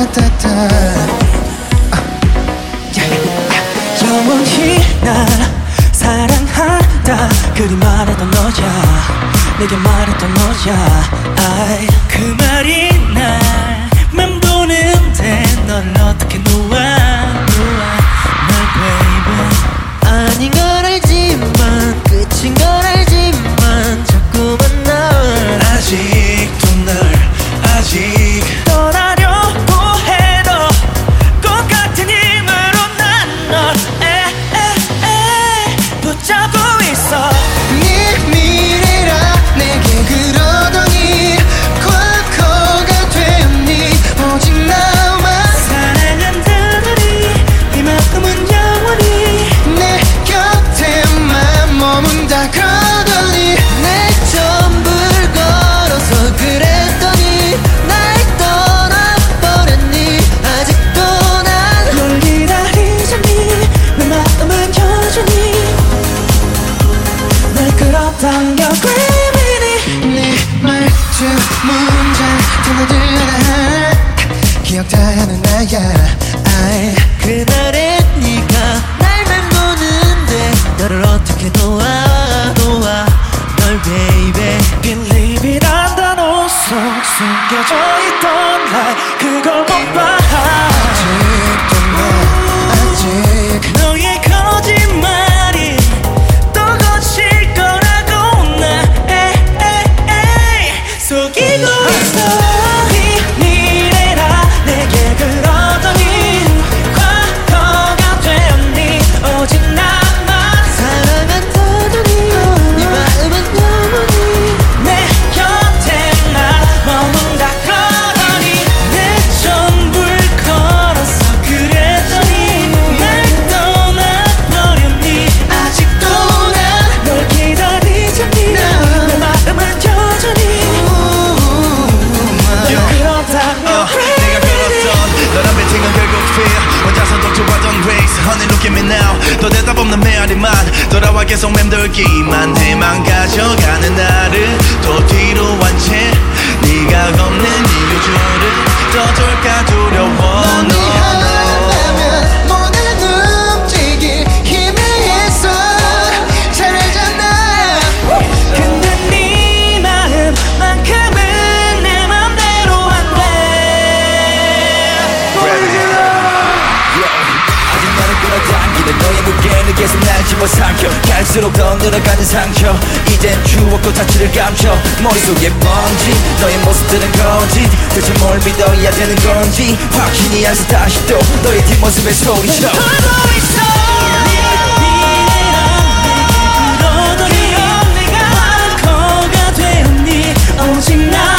영원히 날 사랑한다 그리 말했던 너야 내게 말했던 너야 그 말이 날 맴도는데 널 어떻게 놓아 날 baby 아닌 걸 알지만 끝인 걸 알지만 자꾸만 날 아직도 널 아직 떠나려고 해도 똑같은 힘으로 난 널 붙잡고 있어 네 미래라 내게 그러더니 과거가 되었니 오직 나만 사랑한다더니 네 마음은 영원히 내 곁에만 머문다 그러더니 내 전부를 걸어서 그랬더니 날 떠나버렸니 아직도 난 널 기다리자니 내 마음은 여전히 널 끌어당겨 Gravity 네 말투 문장 드나들나 기억 다 하는 나야 그날의 네가 날 맴도는데 너를 어떻게 놓아 널 baby Believe it 한 단어 속 숨겨져 있던 날 그걸 못 봐 아직도 나 아직 너의 거짓말이 또 거칠 거라고 나 속이고 있어 네 미래라 내게 그러더니 과거가 되었니 오직 나만 사랑한다더니 네 마음은 영원히 내 곁에 날 머문다 그러더니 내 전부를 걸어서 그랬더니 날 떠나버렸니 아직도 난 널 기다리자니 내 마음은 여전히 널 그렇다며 내가 걸었던 너란 배팅은 결국 fear 혼자서 독촉하던 grace Honey look at me now 또 대답 없는 메아리만 돌아와 계속 맴돌기만 해 망가져가는 나를 또 뒤로 완채 네가 없는 이유를 떠돌까 두려워 넌 미안하다면 모든 움직임 희미해서 잘 알잖아 근데 네 마음만큼은 내 맘대로 안 돼. 아직 나를 끌어당기는 너의 무게는 계속 날 집어삼켜 갈수록 더 늘어가는 상처 이젠 추억도 자취를 감춰 머릿속에 번진 너의 모습들은 거짓 대체 뭘 믿어야 되는 건지 확신이 안 서 다시 또 너의 뒷모습에 소리쳐 알고 있어. 미래란 내게 그러더니 과거가 되었니 오직 나